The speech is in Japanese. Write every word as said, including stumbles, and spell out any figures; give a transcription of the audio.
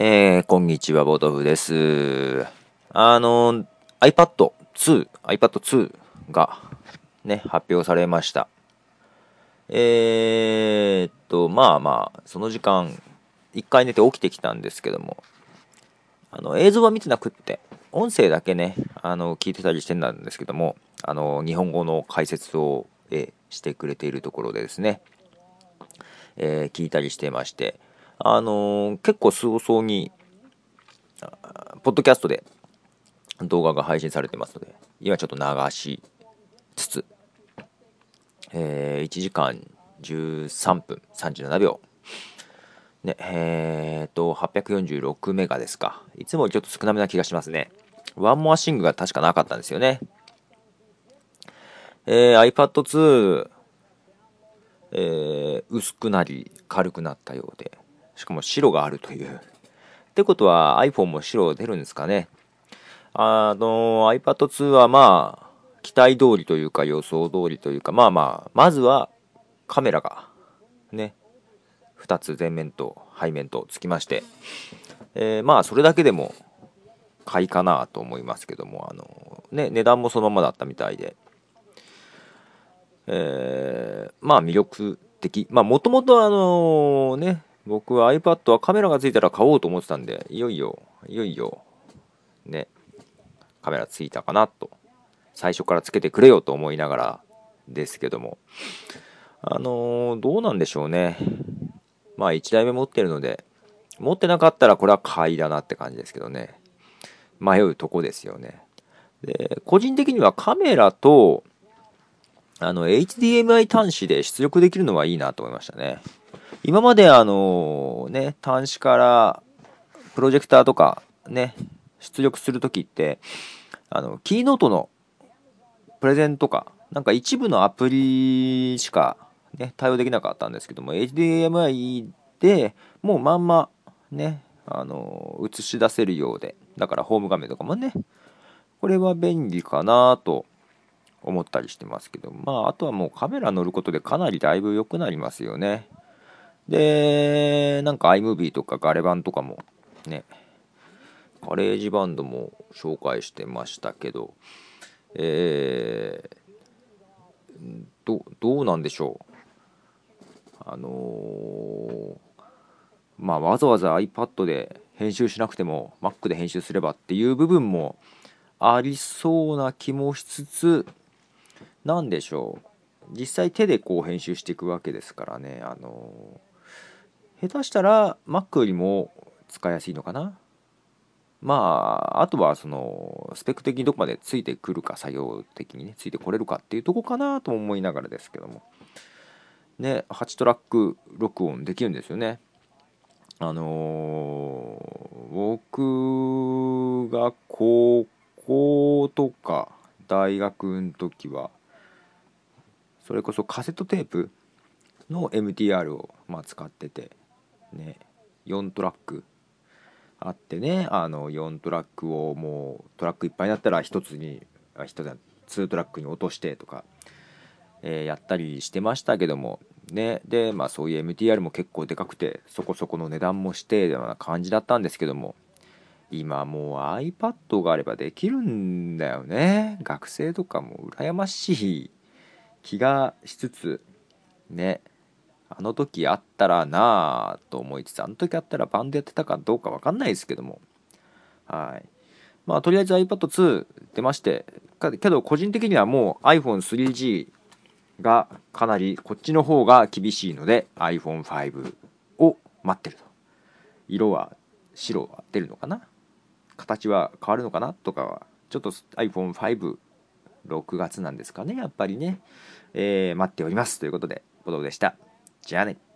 えー、こんにちは、ボトフです。あの、iPad ツー、iPad ツーがね、発表されました。えーっと、まあまあ、その時間、一回寝て起きてきたんですけども、あの、映像は見てなくって、音声だけね、あの、聞いてたりしてたんですけども、あの、日本語の解説を、えーしてくれているところでですね、えー聞いたりしてまして、あのー結構早々に、ポッドキャストで動画が配信されてますので、今ちょっと流しつつ、えーいちじかんじゅうさんぷんさんじゅうななびょう。ね、えーと、はっぴゃくよんじゅうろくメガですか。いつもよりちょっと少なめな気がしますね。ワンモアシングが確かなかったんですよね。えー、iPad ツー、えー薄くなり軽くなったようで、しかも白があるという。ってことは iPhone も白出るんですかね。あの iPad ツーはまあ期待通りというか予想通りというか、まあまあまずはカメラがねふたつ前面と背面とつきまして、えーまあそれだけでも買いかなと思いますけども、あのね値段もそのままだったみたいで、えーまあ魅力的。まあもともとあのね僕は iPad はカメラがついたら買おうと思ってたんで、いよいよいよいよねカメラついたかなと、最初からつけてくれよと思いながらですけども、あのーどうなんでしょうね。まあいちだいめ持ってるので、持ってなかったらこれは買いだなって感じですけどね。迷うとこですよね。で、個人的にはカメラと、あの、エイチディーエムアイ 端子で出力できるのはいいなと思いましたね。今まであのね、端子からプロジェクターとかね、出力するときって、あの、キーノートのプレゼンとか、なんか一部のアプリしかね、対応できなかったんですけども、エイチディーエムアイ でもうまんまね、あの、映し出せるようで、だからホーム画面とかもね、これは便利かなと思ったりしてますけど、まあ、あとはもうカメラ乗ることでかなりだいぶ良くなりますよね。で、なんか iMovie とかガレ版とかもね、ガレージバンドも紹介してましたけど、えー、どどうなんでしょう。あのーまあわざわざ iPad で編集しなくても Mac で編集すればっていう部分もありそうな気もしつつ、なんでしょう、実際手でこう編集していくわけですからね、あのー下手したら Mac よりも使いやすいのかな。まああとはそのスペック的にどこまでついてくるか、作業的にねついてこれるかっていうとこかなと思いながらですけどもね、はちトラック録音できるんですよね。あのー僕が高校とか大学の時はそれこそカセットテープの エムティーアール をまあ使っててね、よんトラックあってね、あのよんトラックをもうトラックいっぱいになったらひとつにあひとつにトラックに落としてとか、えーやったりしてましたけどもね。でまあそういう エムティーアール も結構でかくてそこそこの値段もしてような感じだったんですけども、今もう iPad があればできるんだよね。学生とかも羨ましい気がしつつね、あの時あったらなぁと思いつつ、あの時あったらバンドやってたかどうか分かんないですけども、はい、まあとりあえず iPad ツー出まして、けど個人的にはもう アイフォンスリージー がかなりこっちの方が厳しいので アイフォンファイブ を待ってると。色は白は出るのかな、形は変わるのかなとかはちょっと アイフォンファイブろくがつなんですかね、やっぱりね、えー待っておりますということで、ボトルでした。じゃあね。